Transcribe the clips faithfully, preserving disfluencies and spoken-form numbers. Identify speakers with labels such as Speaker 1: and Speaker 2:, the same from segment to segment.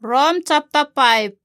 Speaker 1: Rome chapter five.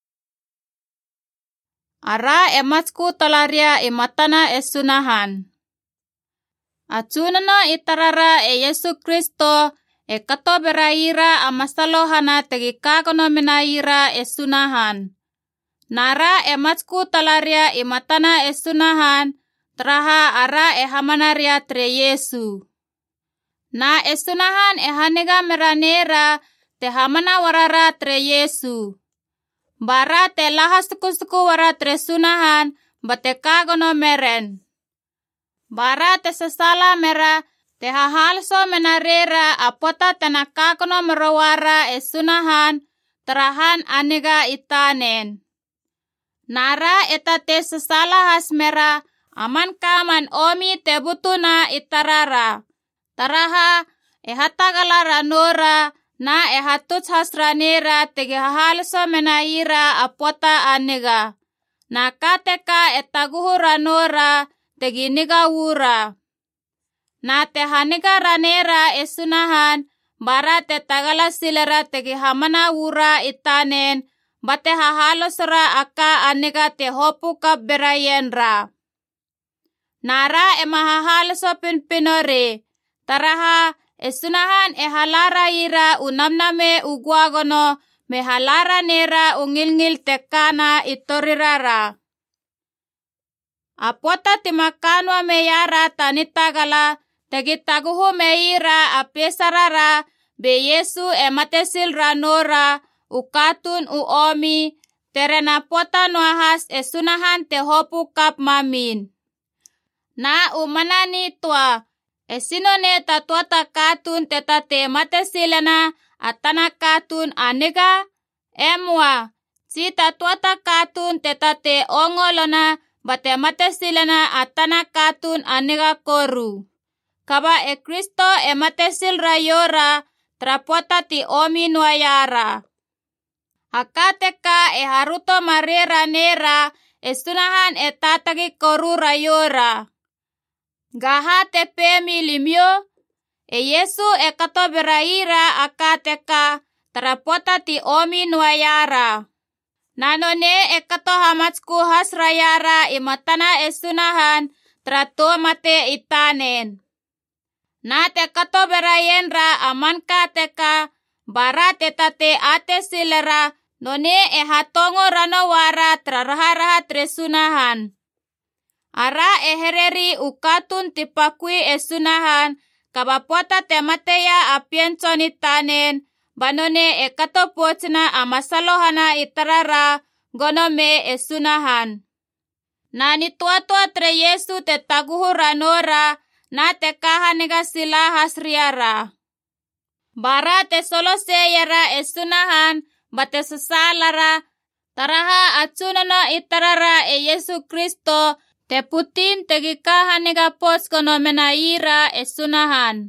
Speaker 1: Ara emasku talaria imatana esunahan. Atsunana itarara e Yesu Kristo e kato beraira amasalohana tegikagono menaira esunahan. Nara emasku talaria imatana esunahan traha ara e hamanaria tre Yesu. Na esunahan e hanega meranera te hamana warara tre Yesu. Bara te laha suku-suku wara tre sunahan bate kagono meren. Bara te sesala mera te hahalso menarera apota tena kagono merawara e sunahan terahan aniga itanen. Nara eta te sesala has mera aman kaman omi te butuna itarara. Taraha e hatagala ranora na e hatuts hasranera tege hahalso menaira apota aniga. Na kateka e taguhu ranora tegi niga wura. Na te haniga ranera e sunahan bara te tagala silera tegi hamana wura itanen bate hahalosra aka aniga te hopu kap berayenra. Nara e mahahaloso pinpinore. Taraha e sunahan e halara ira unamname uguagono me halara nera ungilngil tekana itorirara. Apota timakanwa meyara tanitagala tegitaguhu meira apesarara be Yesu e matesil ranora ukatun uomi terena pota nuahas e sunahan te hopu kap mamin. Na umanani tua e sinone tatuata katun teta te matesilena atana katun aniga emwa. Si tatuata katun teta te ongolona bate matesilena atana katun aniga koru. Kaba e Kristo e matesil rayora trapota ti omi nuayara. Hakateka e haruto marera nera e sunahan e tatagi koru rayora. Gaha te pemi limyo, e Yesu e kato beraira akateka trapota ti omi nuayara. Nanone e kato hamatsku hasrayara imatana e sunahan trato mate itanen. Na te kato berayenra aman kateka bara te tate ate silera none e hatongo ranowara traraha tre sunahan. Ara e hereri ukatun tipakui e sunahan kabapota te mateya apienson itanen banone e kato potina amasalohana itarara gonome e sunahan. Na nituatua tre Yesu te taguhu ranora na te kahaniga sila hasriara. Bara te soloseyera e sunahan bate sesalara taraha atsunono itarara e Yesu Kristo te putin tegi kahaniga pos kono menaira e sunahan.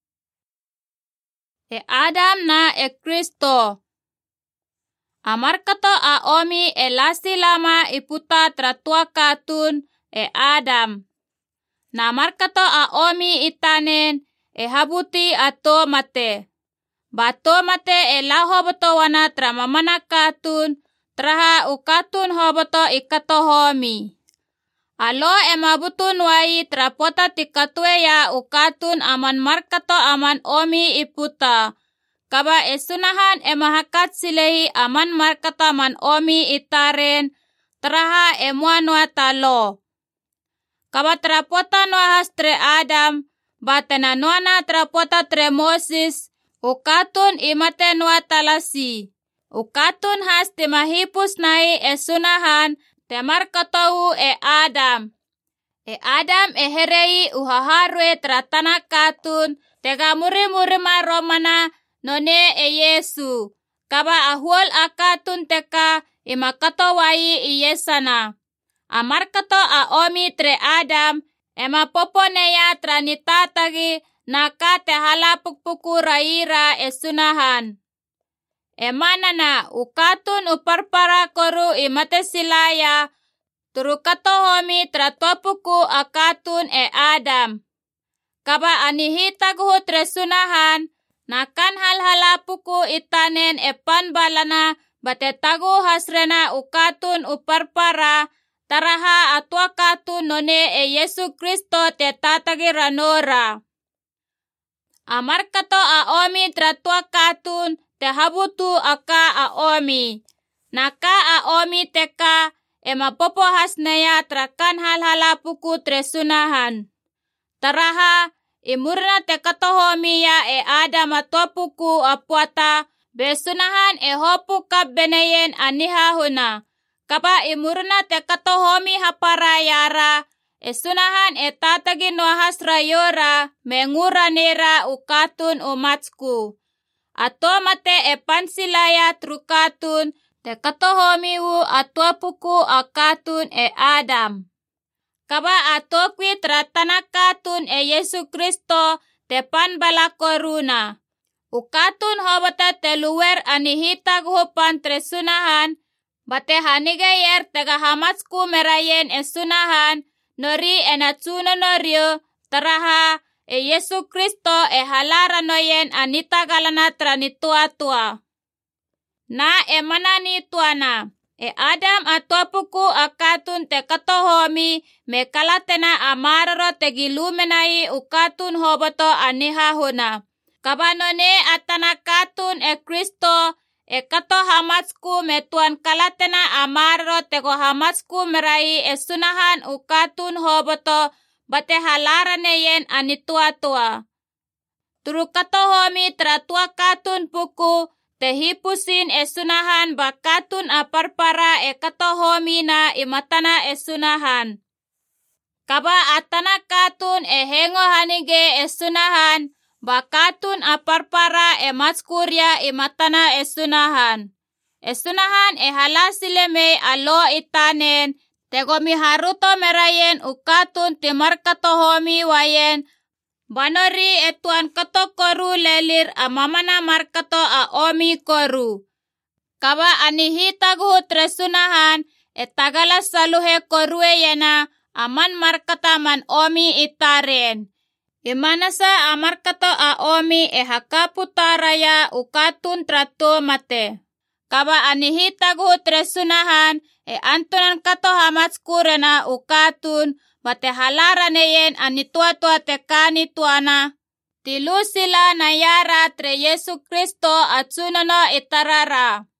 Speaker 1: E Adam na e Kristo. Amarkato a omi e lasi lama iputa tratua katun e Adam. Na markato a omi itanen e habuti ato mate. Bato mate e la hoboto wana tramamana katun traha ukatun hoboto ikato homi. Alo e mabutun wai trapota tikatwe ya ukatun aman markato aman omi iputa. Kaba e sunahan e mahakat silehi aman markato aman omi itaren traha e muanwa talo. Kaba trapota nuahas tre Adam batena nuana trapota tre Moses ukatun imate nua talasi. Ukatun has timahipus nai e sunahan temar katohu e Adam. E Adam e herei uhaharwe tratana katun tega muri-murima romana none e Yesu. Kaba ahuol akatun teka imakato wai iyesana. Amarkato a omi tre Adam ema poponeya tranitatagi naka te halapukpuku raira e sunahan. Emanana ukatun uparpara koru imate silaya turukato homi tratopuku akatun e Adam. Kaba anihitaguhu tre sunahan Nakan hal-hala puku itanen e panbalana bate tagu hasrena ukatun uparpara taraha atwa katun none e Yesu Kristo te tatagi ranora. Amarkato a omi tratwa katun te habutu aka a omi. Naka a omi teka e mapopo hasneya trakan hal-hala puku tresunahan. Taraha imurna te katohomi ya e Adam atwa puku apuata besunahan e hopu kap beneyen anihahuna. Kapa imurna te katohomi hapara yara e sunahan e tatagi noahas rayora mengura nera ukatun umatsku. Ato mate e pansilaya trukatun te katohomi u atwa puku akatun e Adam. Kaba atokwi tratana katun e Yesu Kristo te panbala koruna. Ukatun hobata te luwer anihitag hupan tresunahan bate hanigayer tega hamatsku merayen e sunahan nori enatsuno norio taraha e Yesu Kristo e halara noyen anita galana tranitua-tua. Na e manani tuana. E Adam atwa puku akatun te katohomi me kalatena amararo te gilumenai ukatun hoboto anihahuna. Kabanone atana katun e Kristo e kato hamatsku me tuan kalatena amararo te ko hamatsku merai e sunahan ukatun hoboto bate halarane yen anitua-tua. Turu katohomi tratua katun puku te hipusin e sunahan bakatun aparpara e katohomi na imatana e sunahan. Kaba atana katun e hengo hanige e sunahan bakatun aparpara e matskuria imatana e sunahan. E sunahan e halasileme alo itanen tegomi haruto merayen ukatun timar katohomi wayen banori etuan kato koru lelir amamana markato a omi koru. Kaba anihitagu tresunahan etagala saluhe korue yena aman markata man omi itaren. Imanasa amarkato a omi e hakaputaraya ukatun tratu mate. Kaba anihitagu tresunahan e antunan kato hamatskurena ukatun bate halaraneyen anitua-tua tekani tuana. Tilusila na yara tre Yesu Kristo at sunono itarara.